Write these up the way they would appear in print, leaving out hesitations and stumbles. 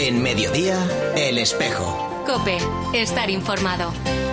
En Mediodía, El Espejo. COPE, estar informado.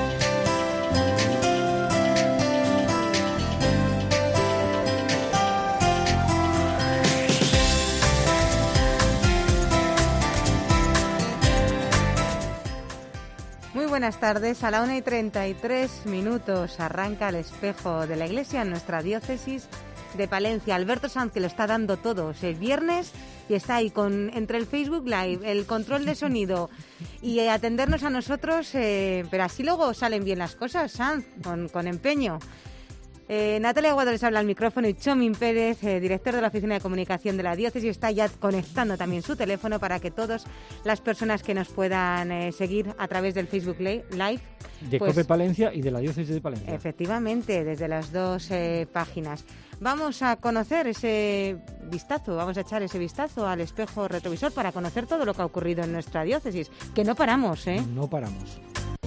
Muy buenas tardes. A la 1:33 arranca El Espejo de la Iglesia en nuestra diócesis de Palencia. Alberto Sanz, que lo está dando todo. Es el viernes y está ahí entre el Facebook Live, el control de sonido y atendernos a nosotros, pero así luego salen bien las cosas, Sanz, con empeño. Natalia Aguado les habla al micrófono y Chomín Pérez, director de la Oficina de Comunicación de la Diócesis, está ya conectando también su teléfono para que todas las personas que nos puedan seguir a través del Facebook Live de COPE Palencia y de la Diócesis de Palencia. Efectivamente, desde las dos páginas. Vamos a conocer vamos a echar ese vistazo al espejo retrovisor para conocer todo lo que ha ocurrido en nuestra diócesis, que no paramos, ¿eh? No paramos.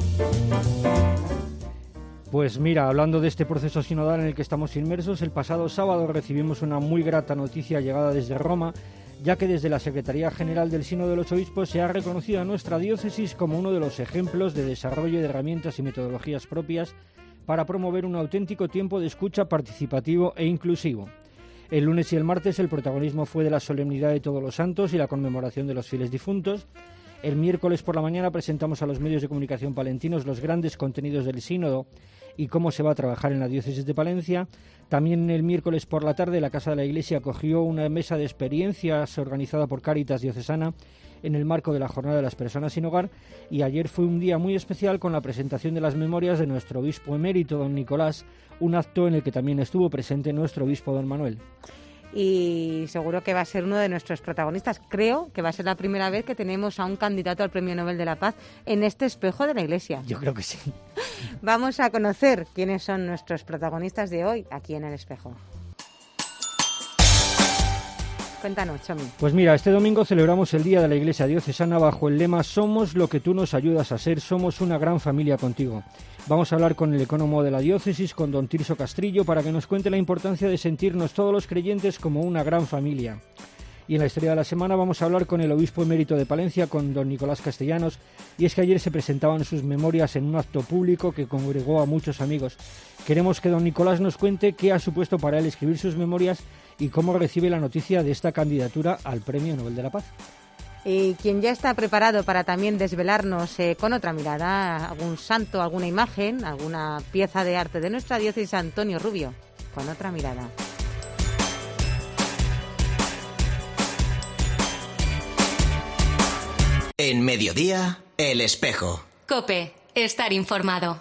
Pues mira, hablando de este proceso sinodal en el que estamos inmersos, el pasado sábado recibimos una muy grata noticia llegada desde Roma, ya que desde la Secretaría General del Sínodo de los Obispos se ha reconocido a nuestra diócesis como uno de los ejemplos de desarrollo de herramientas y metodologías propias para promover un auténtico tiempo de escucha participativo e inclusivo. El lunes y el martes el protagonismo fue de la solemnidad de Todos los Santos y la conmemoración de los fieles difuntos. El miércoles por la mañana presentamos a los medios de comunicación palentinos los grandes contenidos del sínodo y cómo se va a trabajar en la diócesis de Palencia. También el miércoles por la tarde la Casa de la Iglesia acogió una mesa de experiencias organizada por Cáritas Diocesana en el marco de la Jornada de las Personas sin Hogar, y ayer fue un día muy especial con la presentación de las memorias de nuestro obispo emérito, don Nicolás, un acto en el que también estuvo presente nuestro obispo, don Manuel. Y seguro que va a ser uno de nuestros protagonistas. Creo que va a ser la primera vez que tenemos a un candidato al Premio Nobel de la Paz en este espejo de la Iglesia. Yo creo que sí. Vamos a conocer quiénes son nuestros protagonistas de hoy aquí en El Espejo. Cuéntanos, Chomi. Pues mira, este domingo celebramos el Día de la Iglesia Diocesana bajo el lema «Somos lo que tú nos ayudas a ser, somos una gran familia contigo». Vamos a hablar con el ecónomo de la diócesis, con don Tirso Castrillo, para que nos cuente la importancia de sentirnos todos los creyentes como una gran familia. Y en la historia de la semana vamos a hablar con el obispo emérito de Palencia, con don Nicolás Castellanos, y es que ayer se presentaban sus memorias en un acto público que congregó a muchos amigos. Queremos que don Nicolás nos cuente qué ha supuesto para él escribir sus memorias y cómo recibe la noticia de esta candidatura al Premio Nobel de la Paz. Y quien ya está preparado para también desvelarnos con otra mirada, algún santo, alguna imagen, alguna pieza de arte de nuestra diócesis, Antonio Rubio, con otra mirada. En Mediodía, El Espejo. COPE, estar informado.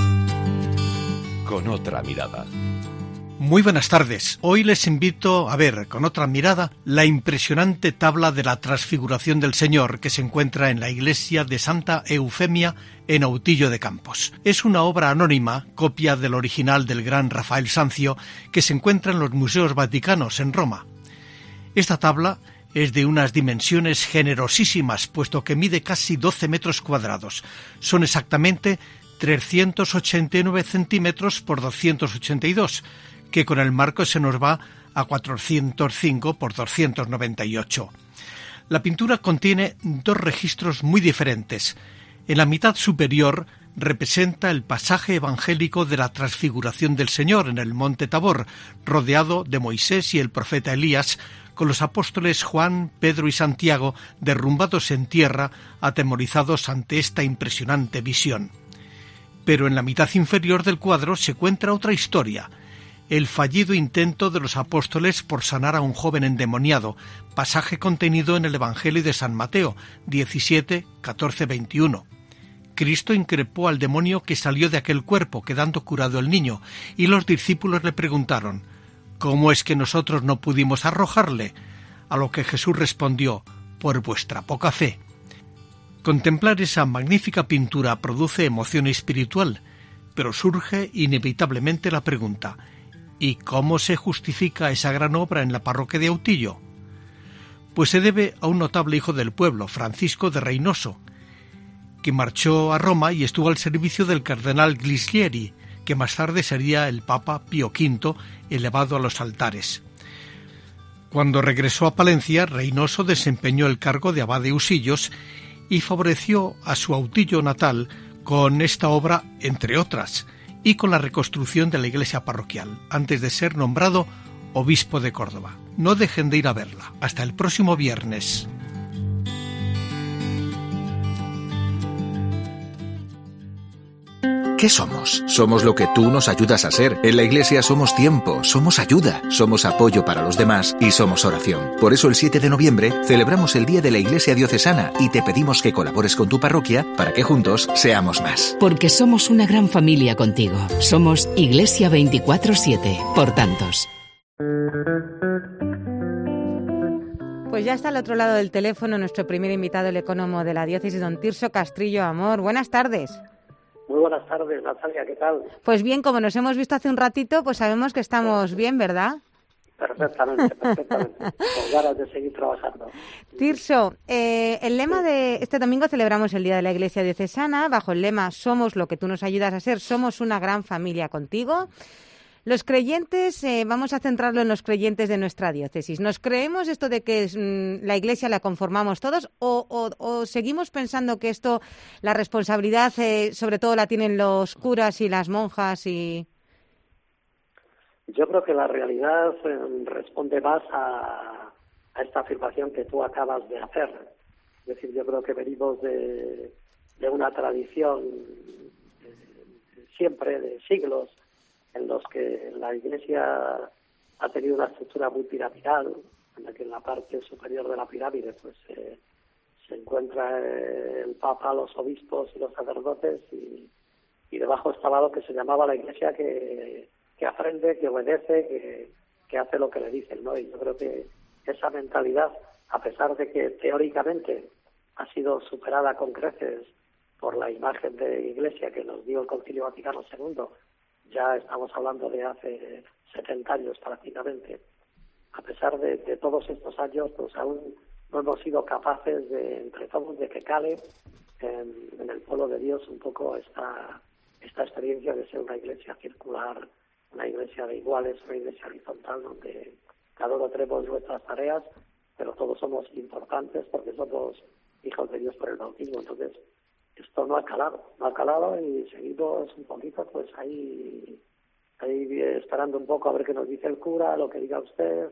Con otra mirada. Muy buenas tardes. Hoy les invito a ver, con otra mirada, la impresionante tabla de la Transfiguración del Señor que se encuentra en la iglesia de Santa Eufemia en Autillo de Campos. Es una obra anónima, copia del original del gran Rafael Sanzio, que se encuentra en los museos vaticanos en Roma. Esta tabla es de unas dimensiones generosísimas, puesto que mide casi 12 metros cuadrados. Son exactamente 389 centímetros por 282, que con el marco se nos va a 405 por 298. La pintura contiene dos registros muy diferentes. En la mitad superior representa el pasaje evangélico de la transfiguración del Señor en el monte Tabor, rodeado de Moisés y el profeta Elías, con los apóstoles Juan, Pedro y Santiago derrumbados en tierra, atemorizados ante esta impresionante visión. Pero en la mitad inferior del cuadro se encuentra otra historia: el fallido intento de los apóstoles por sanar a un joven endemoniado, pasaje contenido en el Evangelio de San Mateo 17, 14, 21. Cristo increpó al demonio que salió de aquel cuerpo, quedando curado el niño, y los discípulos le preguntaron: ¿cómo es que nosotros no pudimos arrojarle? A lo que Jesús respondió: por vuestra poca fe. Contemplar esa magnífica pintura produce emoción espiritual, pero surge inevitablemente la pregunta: ¿y cómo se justifica esa gran obra en la parroquia de Autillo? Pues se debe a un notable hijo del pueblo, Francisco de Reynoso, que marchó a Roma y estuvo al servicio del cardenal Glissieri, que más tarde sería el Papa Pío V, elevado a los altares. Cuando regresó a Palencia, Reynoso desempeñó el cargo de abad de Usillos y favoreció a su Autillo natal con esta obra, entre otras, y con la reconstrucción de la iglesia parroquial, antes de ser nombrado obispo de Córdoba. No dejen de ir a verla. Hasta el próximo viernes. ¿Qué somos? Somos lo que tú nos ayudas a ser. En la Iglesia somos tiempo, somos ayuda, somos apoyo para los demás y somos oración. Por eso el 7 de noviembre celebramos el Día de la Iglesia Diocesana y te pedimos que colabores con tu parroquia para que juntos seamos más. Porque somos una gran familia contigo. Somos Iglesia 24/7, por tantos. Pues ya está al otro lado del teléfono nuestro primer invitado, el ecónomo de la diócesis, don Tirso Castrillo Amor. Buenas tardes. Muy buenas tardes, Natalia, ¿qué tal? Pues bien, como nos hemos visto hace un ratito, pues sabemos que estamos bien, ¿verdad? Perfectamente. Con ganas de seguir trabajando. Tirso, el lema de este domingo celebramos el Día de la Iglesia Diocesana, bajo el lema Somos lo que tú nos ayudas a ser, somos una gran familia contigo. Los creyentes, vamos a centrarlo en los creyentes de nuestra diócesis. ¿Nos creemos esto de que la Iglesia la conformamos todos o seguimos pensando que esto, la responsabilidad sobre todo la tienen los curas y las monjas? Yo creo que la realidad responde más a esta afirmación que tú acabas de hacer. Es decir, yo creo que venimos de una tradición siempre de siglos en los que la Iglesia ha tenido una estructura muy piramidal, en la que en la parte superior de la pirámide pues se encuentra el Papa, los obispos y los sacerdotes, y debajo estaba lo que se llamaba la Iglesia que aprende, que obedece, que hace lo que le dicen, ¿no? Y yo creo que esa mentalidad, a pesar de que teóricamente ha sido superada con creces por la imagen de Iglesia que nos dio el Concilio Vaticano II, ya estamos hablando de hace 70 años prácticamente. A pesar de todos estos años, pues aún no hemos sido capaces de, entre todos, de que cale en el pueblo de Dios un poco esta experiencia de ser una iglesia circular, una iglesia de iguales, una iglesia horizontal, donde cada uno tenemos nuestras tareas, pero todos somos importantes porque somos hijos de Dios por el bautismo. Entonces, esto no ha calado y seguimos un poquito pues ahí esperando un poco a ver qué nos dice el cura, lo que diga usted,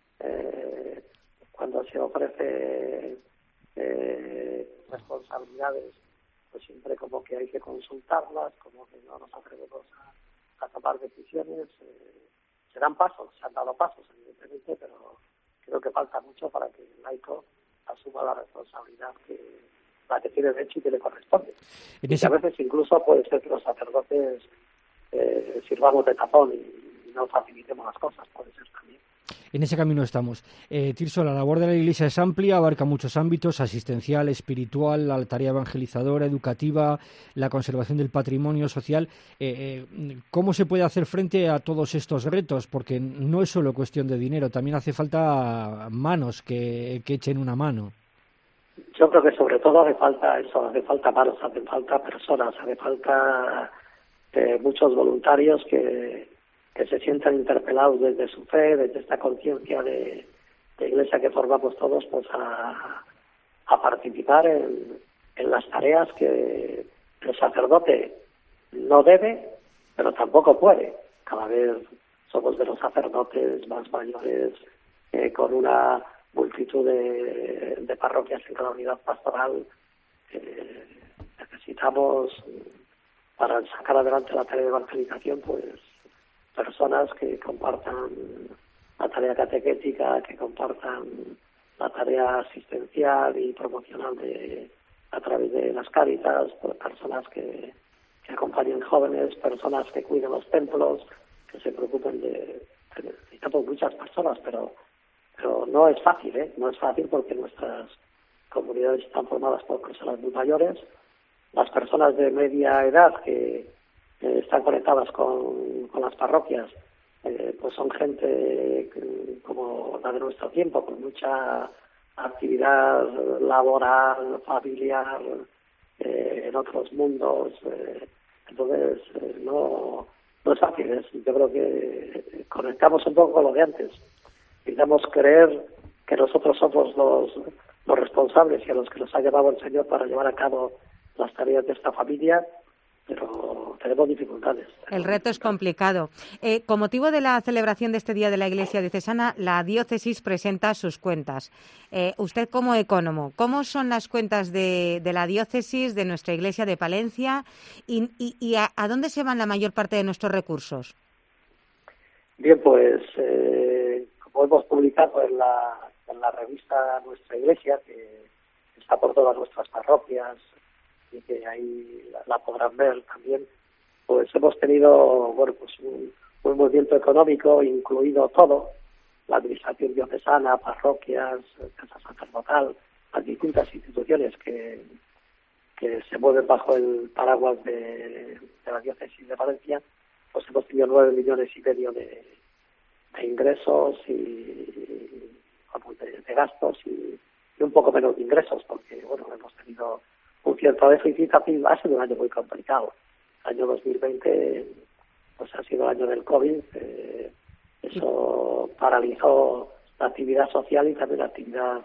cuando se ofrece responsabilidades, pues siempre como que hay que consultarlas, como que no nos atrevemos a tomar decisiones. Se dan pasos, se han dado pasos evidentemente, pero creo que falta mucho para que el laico asuma la responsabilidad la que tiene derecho y que le corresponde. Y a veces incluso puede ser que los sacerdotes sirvamos de tapón y no facilitemos las cosas, puede ser también. En ese camino estamos. Tirso, la labor de la Iglesia es amplia, abarca muchos ámbitos: asistencial, espiritual, la tarea evangelizadora, educativa, la conservación del patrimonio social. ¿Cómo se puede hacer frente a todos estos retos? Porque no es solo cuestión de dinero, también hace falta manos que echen una mano. Yo creo que sobre todo hace falta manos, hace falta personas, hace falta muchos voluntarios que se sientan interpelados desde su fe, desde esta conciencia de iglesia que formamos todos, pues a participar en las tareas que el sacerdote no debe, pero tampoco puede. Cada vez somos de los sacerdotes más mayores, con una multitud de parroquias en cada unidad pastoral. Necesitamos, para sacar adelante la tarea de evangelización, pues personas que compartan la tarea catequética, que compartan la tarea asistencial y promocional a través de las Cáritas, pues personas que acompañen jóvenes, personas que cuiden los templos, que se preocupen necesitamos muchas personas, pero no es fácil, no es fácil porque nuestras comunidades están formadas por personas muy mayores. Las personas de media edad que están conectadas con las parroquias, pues son gente como la de nuestro tiempo, con mucha actividad laboral, familiar, en otros mundos. Entonces, no es fácil. Yo creo que conectamos un poco con lo de antes. Queremos creer que nosotros somos los responsables y a los que nos ha llevado el Señor para llevar a cabo las tareas de esta familia, pero tenemos dificultades. El reto es complicado. Con motivo de la celebración de este Día de la Iglesia Diocesana, la diócesis presenta sus cuentas. Usted como ecónomo, ¿cómo son las cuentas de la diócesis, de nuestra Iglesia de Palencia y a dónde se van la mayor parte de nuestros recursos? Bien, pues como hemos publicado en la revista Nuestra Iglesia, que está por todas nuestras parroquias y que ahí la podrán ver también, pues hemos tenido un movimiento económico, incluido todo, la administración diocesana, parroquias, casa sacerdotal, las distintas instituciones que se mueven bajo el paraguas de la diócesis de Valencia, pues hemos tenido 9,5 millones de ingresos y de gastos y un poco menos de ingresos, porque bueno, hemos tenido un cierto déficit. Ha sido un año muy complicado. El año 2020 pues ha sido el año del COVID. Eso paralizó la actividad social y también la actividad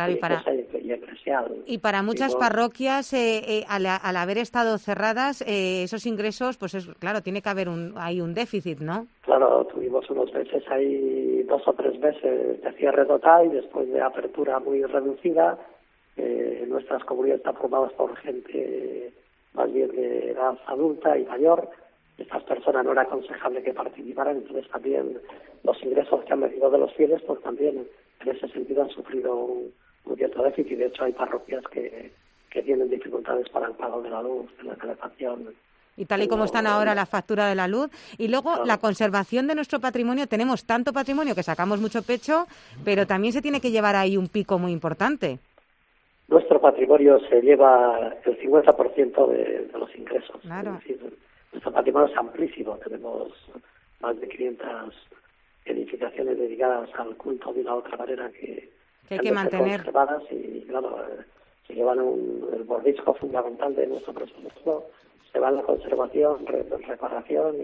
eclesial. Y para muchas parroquias, al haber estado cerradas, esos ingresos, pues claro, tiene que haber ahí un déficit, ¿no? Claro, tuvimos unos meses ahí, 2 o 3 meses de cierre total y después de apertura muy reducida. Nuestras comunidades están formadas por gente más bien de edad adulta y mayor. Estas personas no era aconsejable que participaran, entonces también los ingresos que han venido de los fieles, pues también en ese sentido han sufrido un cierto déficit. De hecho, hay parroquias que tienen dificultades para el pago de la luz, de la calefacción. Y tal y como están ahora la factura de la luz. Y luego la conservación de nuestro patrimonio. Tenemos tanto patrimonio que sacamos mucho pecho, pero también se tiene que llevar ahí un pico muy importante. Nuestro patrimonio se lleva el 50% de los ingresos. Claro. Es decir, nuestro patrimonio es amplísimo. Tenemos más de 500 edificaciones dedicadas al culto de una u otra manera que hay que mantener. Conservadas y, claro, se llevan el mordisco fundamental de nuestro presupuesto. Se va en la conservación, reparación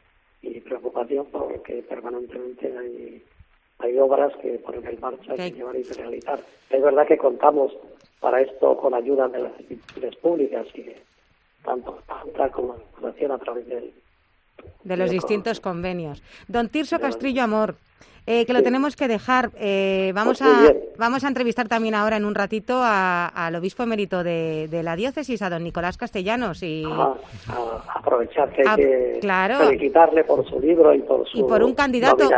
y preocupación porque permanentemente hay obras que ponen en marcha y que llevar y realizar. Es verdad que contamos para esto con ayuda de las instituciones públicas y tanto como la Fundación a través de los distintos convenios. Don Tirso Castrillo Amor, que lo tenemos que dejar. Vamos a entrevistar también ahora en un ratito al obispo emérito de la diócesis, a don Nicolás Castellanos. Y aprovechar que hay que felicitarle por su libro y por su un candidato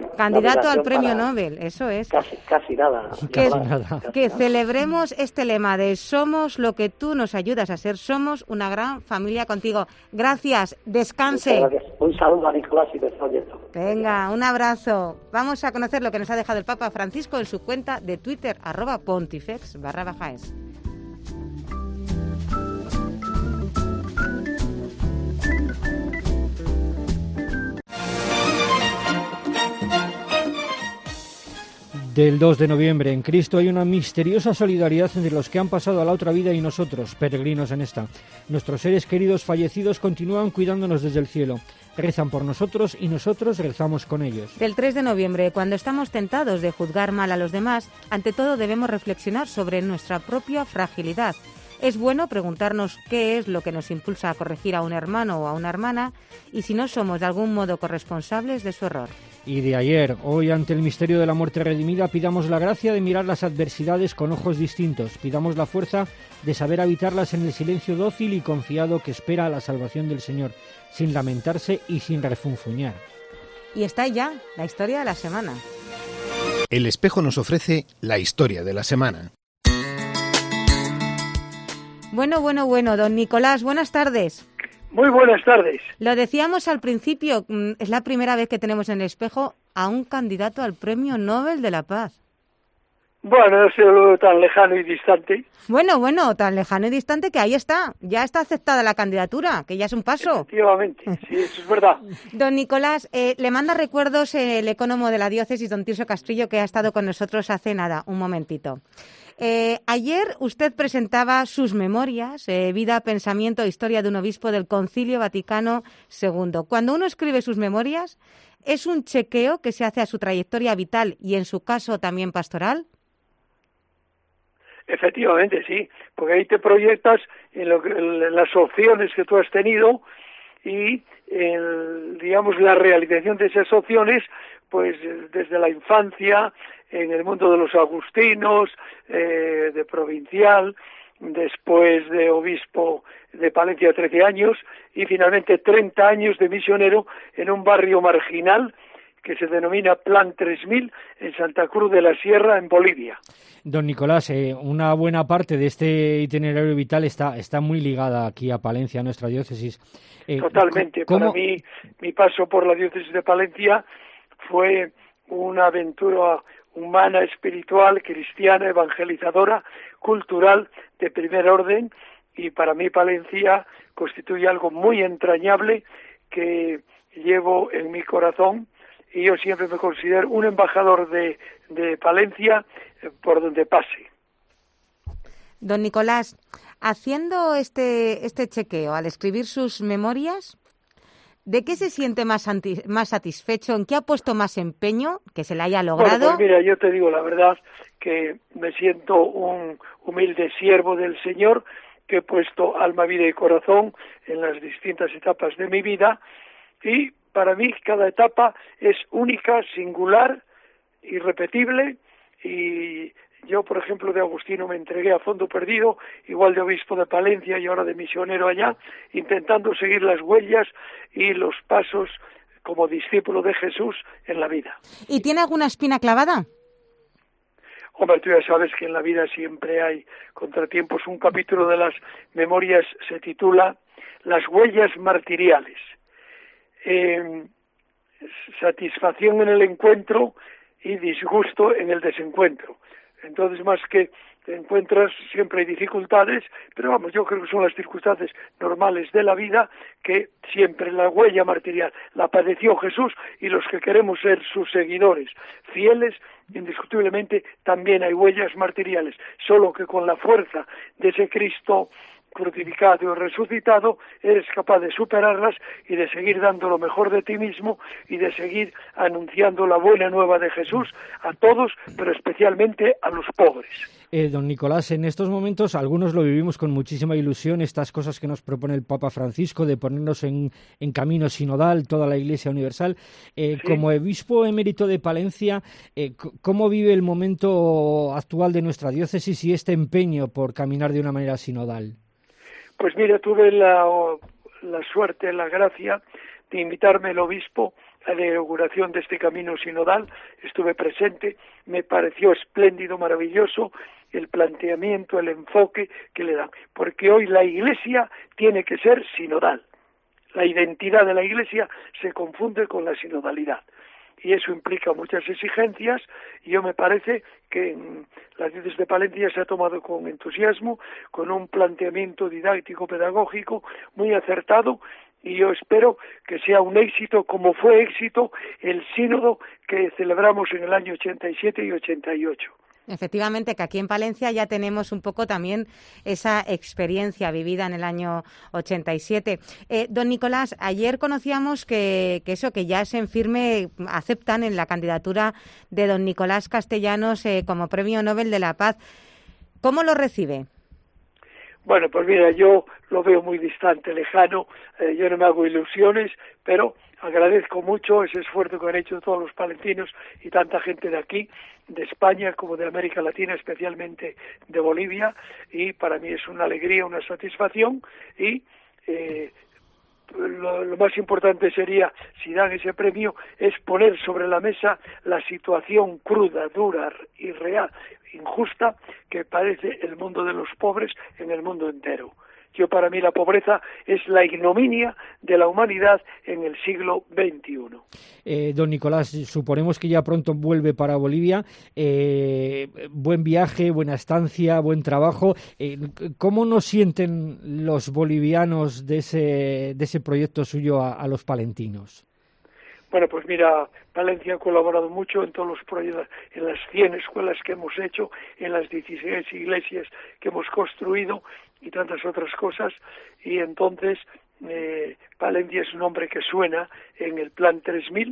al premio Nobel, eso es. Casi nada. Que celebremos este lema de somos lo que tú nos ayudas a ser, somos una gran familia contigo. Gracias, descanse. Gracias. Un saludo a Nicolás y te Venga, un abrazo. Vamos a conocer lo que nos ha dejado el Papa Francisco en su cuenta de Twitter, @pontifex_es. Del 2 de noviembre, en Cristo hay una misteriosa solidaridad entre los que han pasado a la otra vida y nosotros, peregrinos en esta. Nuestros seres queridos fallecidos continúan cuidándonos desde el cielo. Rezan por nosotros y nosotros rezamos con ellos. Del 3 de noviembre, cuando estamos tentados de juzgar mal a los demás, ante todo debemos reflexionar sobre nuestra propia fragilidad. Es bueno preguntarnos qué es lo que nos impulsa a corregir a un hermano o a una hermana y si no somos de algún modo corresponsables de su error. Y de ayer, hoy ante el misterio de la muerte redimida, pidamos la gracia de mirar las adversidades con ojos distintos. Pidamos la fuerza de saber habitarlas en el silencio dócil y confiado que espera a la salvación del Señor, sin lamentarse y sin refunfuñar. Y está ya la historia de la semana. El Espejo nos ofrece la historia de la semana. Bueno, don Nicolás, buenas tardes. Muy buenas tardes. Lo decíamos al principio, es la primera vez que tenemos en el Espejo a un candidato al Premio Nobel de la Paz. Bueno, es algo tan lejano y distante. Bueno, tan lejano y distante que ahí está, ya está aceptada la candidatura, que ya es un paso. Efectivamente, sí, eso es verdad. Don Nicolás, le manda recuerdos el ecónomo de la diócesis, don Tirso Castrillo, que ha estado con nosotros hace nada, un momentito. Ayer usted presentaba sus memorias, Vida, Pensamiento e Historia de un Obispo del Concilio Vaticano II. Cuando uno escribe sus memorias, ¿Es un chequeo que se hace a su trayectoria vital y, en su caso, también pastoral? Efectivamente, sí, porque ahí te proyectas en las opciones que tú has tenido y, digamos, la realización de esas opciones, pues desde la infancia, en el mundo de los agustinos, de provincial, después de obispo de Palencia 13 años y finalmente 30 años de misionero en un barrio marginal que se denomina Plan 3000 en Santa Cruz de la Sierra, en Bolivia. Don Nicolás, una buena parte de este itinerario vital está muy ligada aquí a Palencia, a nuestra diócesis. Totalmente. Para mí, mi paso por la diócesis de Palencia fue una aventura humana, espiritual, cristiana, evangelizadora, cultural, de primer orden, y para mí Palencia constituye algo muy entrañable que llevo en mi corazón, y yo siempre me considero un embajador de Palencia por donde pase. Don Nicolás, haciendo este chequeo, al escribir sus memorias, ¿de qué se siente más satisfecho? ¿En qué ha puesto más empeño que se le haya logrado? Bueno, pues mira, yo te digo la verdad que me siento un humilde siervo del Señor, que he puesto alma, vida y corazón en las distintas etapas de mi vida, y para mí cada etapa es única, singular, irrepetible, y yo, por ejemplo, de agustino me entregué a fondo perdido, igual de obispo de Palencia y ahora de misionero allá, intentando seguir las huellas y los pasos como discípulo de Jesús en la vida. ¿Y tiene alguna espina clavada? Hombre, tú ya sabes que en la vida siempre hay contratiempos. Un capítulo de las memorias se titula Las huellas martiriales. Satisfacción en el encuentro y disgusto en el desencuentro. Entonces, más que te encuentras, siempre hay dificultades, pero vamos, yo creo que son las circunstancias normales de la vida, que siempre la huella martirial la padeció Jesús, y los que queremos ser sus seguidores fieles, indiscutiblemente también hay huellas martiriales, solo que con la fuerza de ese Cristo crucificado y resucitado, eres capaz de superarlas y de seguir dando lo mejor de ti mismo y de seguir anunciando la buena nueva de Jesús a todos, pero especialmente a los pobres. Don Nicolás, en estos momentos algunos lo vivimos con muchísima ilusión, estas cosas que nos propone el Papa Francisco de ponernos en camino sinodal, toda la Iglesia universal. Sí. Como obispo emérito de Palencia, ¿cómo vive el momento actual de nuestra diócesis y este empeño por caminar de una manera sinodal? Pues mira, tuve la suerte, la gracia de invitarme el obispo a la inauguración de este camino sinodal. Estuve presente, me pareció espléndido, maravilloso el planteamiento, el enfoque que le dan, porque hoy la Iglesia tiene que ser sinodal. La identidad de la Iglesia se confunde con la sinodalidad, y eso implica muchas exigencias, y yo me parece que en la diócesis de Palencia se ha tomado con entusiasmo, con un planteamiento didáctico, pedagógico muy acertado, y yo espero que sea un éxito, como fue éxito el sínodo que celebramos en el año 87 y 88. Efectivamente, que aquí en Palencia ya tenemos un poco también esa experiencia vivida en el año 87. Don Nicolás, ayer conocíamos que ya es en firme, aceptan en la candidatura de don Nicolás Castellanos como Premio Nobel de la Paz. ¿Cómo lo recibe? Bueno, pues mira, yo lo veo muy distante, lejano, yo no me hago ilusiones, pero agradezco mucho ese esfuerzo que han hecho todos los palentinos y tanta gente de aquí, de España como de América Latina, especialmente de Bolivia, y para mí es una alegría, una satisfacción, y lo más importante sería, si dan ese premio, es poner sobre la mesa la situación cruda, dura y real, injusta, que padece el mundo de los pobres en el mundo entero. Para mí la pobreza es la ignominia de la humanidad en el siglo XXI. Don Nicolás, suponemos que ya pronto vuelve para Bolivia. Buen viaje, buena estancia, buen trabajo. ¿Cómo nos sienten los bolivianos de ese proyecto suyo a los palentinos? Bueno, pues mira, Palencia ha colaborado mucho en todos los proyectos, en las 100 escuelas que hemos hecho, en las 16 iglesias que hemos construido y tantas otras cosas, y entonces Palencia es un nombre que suena en el Plan 3000,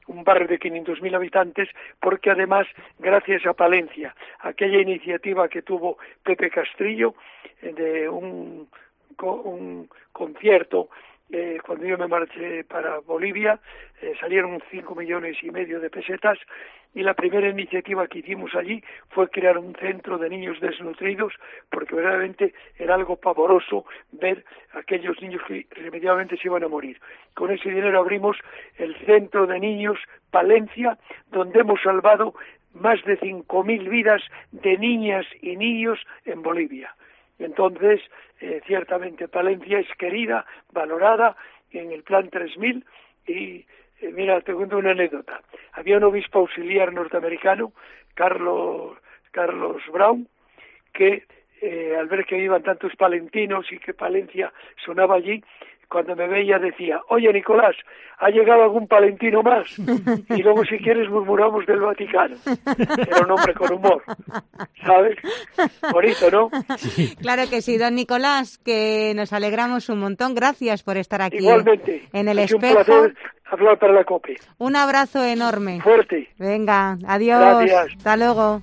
un barrio de 500.000 habitantes, porque además, gracias a Palencia, aquella iniciativa que tuvo Pepe Castrillo de un concierto, cuando yo me marché para Bolivia, salieron 5,5 millones de pesetas, y la primera iniciativa que hicimos allí fue crear un centro de niños desnutridos, porque verdaderamente era algo pavoroso ver a aquellos niños que irremediablemente se iban a morir. Con ese dinero abrimos el Centro de Niños Palencia, donde hemos salvado más de 5.000 vidas de niñas y niños en Bolivia. Entonces, ciertamente Palencia es querida, valorada en el Plan 3000 y mira, te cuento una anécdota. Había un obispo auxiliar norteamericano, Carlos Brown, que al ver que iban tantos palentinos y que Palencia sonaba allí, cuando me veía decía: oye, Nicolás, ¿ha llegado algún palentino más? Y luego, si quieres, murmuramos del Vaticano. Era un hombre con humor, ¿sabes? Bonito, ¿no? Sí. Claro que sí, don Nicolás, que nos alegramos un montón. Gracias por estar aquí. Igualmente. En el es espejo. Un placer hablar para la COPE. Un abrazo enorme. Fuerte. Venga, adiós. Gracias. Hasta luego.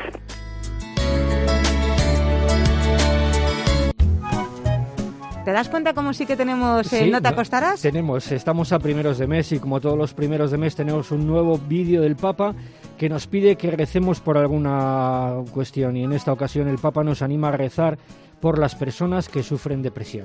¿Te das cuenta cómo sí que tenemos No te acostarás? Estamos a primeros de mes y como todos los primeros de mes tenemos un nuevo vídeo del Papa que nos pide que recemos por alguna cuestión, y en esta ocasión el Papa nos anima a rezar por las personas que sufren depresión.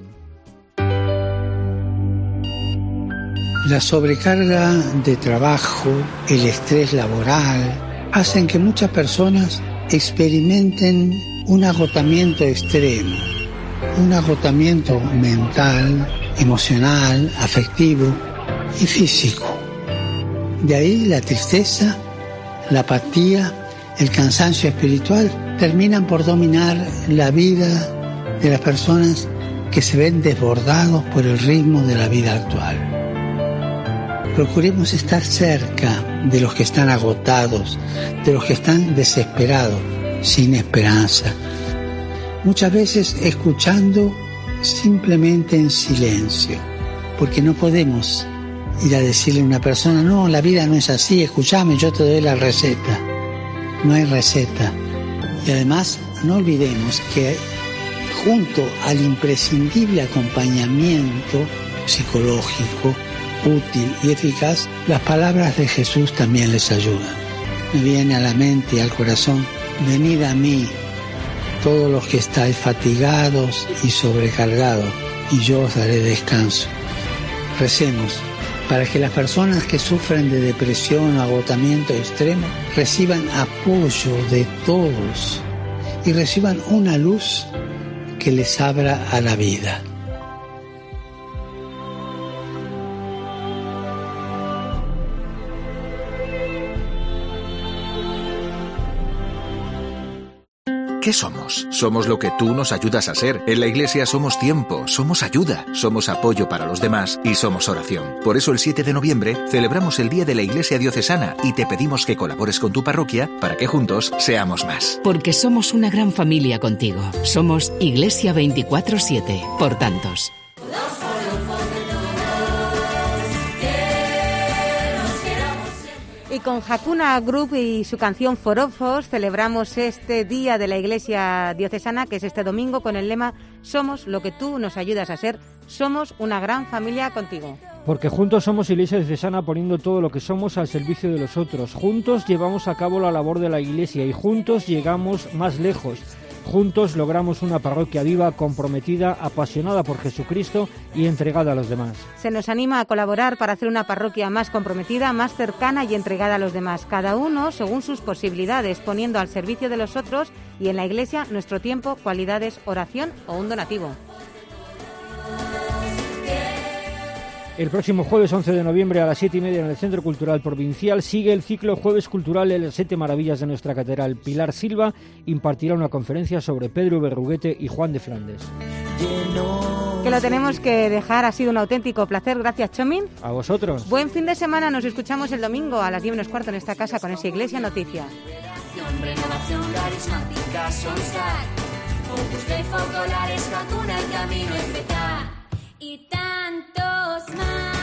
La sobrecarga de trabajo, el estrés laboral, hacen que muchas personas experimenten un agotamiento extremo. Un agotamiento mental, emocional, afectivo y físico. De ahí la tristeza, la apatía, el cansancio espiritual terminan por dominar la vida de las personas que se ven desbordados por el ritmo de la vida actual. Procuremos estar cerca de los que están agotados, de los que están desesperados, sin esperanza. Muchas veces escuchando simplemente en silencio, porque no podemos ir a decirle a una persona: no, la vida no es así, escúchame, yo te doy la receta. No hay receta. Y además no olvidemos que junto al imprescindible acompañamiento psicológico, útil y eficaz, las palabras de Jesús también les ayudan. Me viene a la mente y al corazón: venid a mí, todos los que estáis fatigados y sobrecargados, y yo os daré descanso. Recemos para que las personas que sufren de depresión o agotamiento extremo reciban apoyo de todos y reciban una luz que les abra a la vida. ¿Qué somos? Somos lo que tú nos ayudas a ser. En la Iglesia somos tiempo, somos ayuda, somos apoyo para los demás y somos oración. Por eso el 7 de noviembre celebramos el Día de la Iglesia Diocesana y te pedimos que colabores con tu parroquia para que juntos seamos más. Porque somos una gran familia contigo. Somos Iglesia 24/7, por tantos. Y con Hakuna Group y su canción Forofos celebramos este Día de la Iglesia Diocesana, que es este domingo, con el lema: somos lo que tú nos ayudas a ser, somos una gran familia contigo. Porque juntos somos Iglesia Diocesana, poniendo todo lo que somos al servicio de los otros. Juntos llevamos a cabo la labor de la Iglesia y juntos llegamos más lejos. Juntos logramos una parroquia viva, comprometida, apasionada por Jesucristo y entregada a los demás. Se nos anima a colaborar para hacer una parroquia más comprometida, más cercana y entregada a los demás, cada uno según sus posibilidades, poniendo al servicio de los otros y en la Iglesia nuestro tiempo, cualidades, oración o un donativo. El próximo jueves 11 de noviembre a las 7:30 en el Centro Cultural Provincial sigue el ciclo Jueves Cultural de las 7 Maravillas de nuestra catedral. Pilar Silva impartirá una conferencia sobre Pedro Berruguete y Juan de Flandes. Que lo tenemos que dejar, ha sido un auténtico placer. Gracias, Chomin. A vosotros. Buen fin de semana, nos escuchamos el domingo a las 10:15 en esta casa con esa Iglesia Noticia. Renovación carismática, Sonsat, Opus Dei Focolares, Hakuna, el camino es Beta y tantos más.